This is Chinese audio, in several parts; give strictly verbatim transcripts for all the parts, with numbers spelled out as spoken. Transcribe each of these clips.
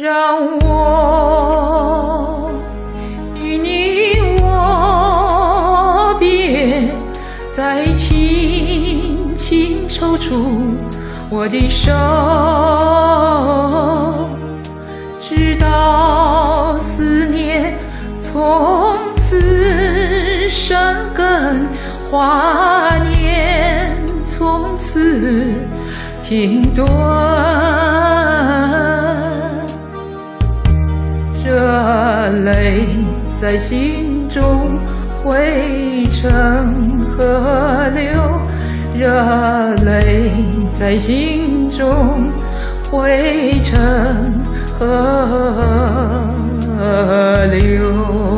让我与你握别，再轻轻抽出我的手，直到思念从此生根，华年从此停顿。热泪在心中汇成河流，热泪在心中汇成河流。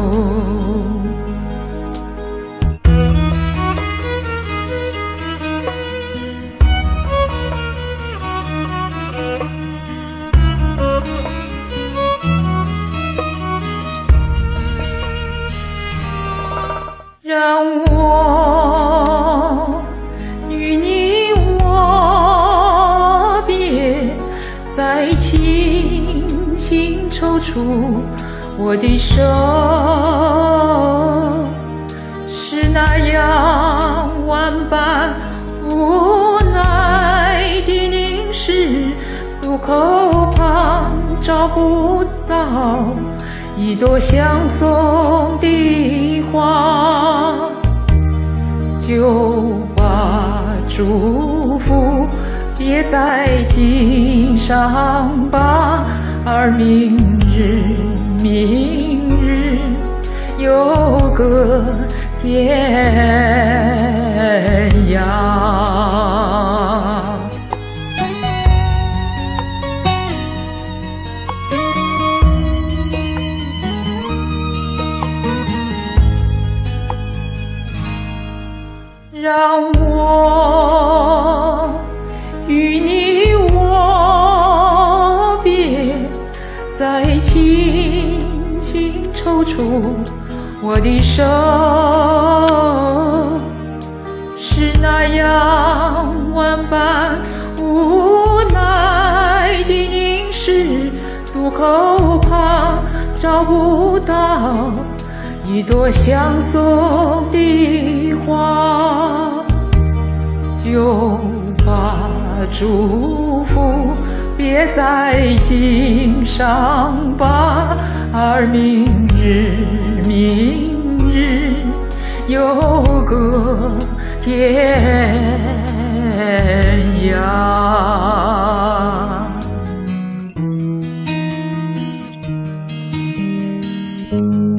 让我与你握别，再轻轻抽出我的手，是那样万般无奈的凝视，路口旁找不到一朵相送的花，就把祝福别在襟上吧，而明日明日又隔天涯。让我与你握别，再轻轻抽出我的手，是那样万般无奈的凝视，路口旁找不到一朵相送的花，就把祝福别在襟上吧，而明日明日又隔天涯。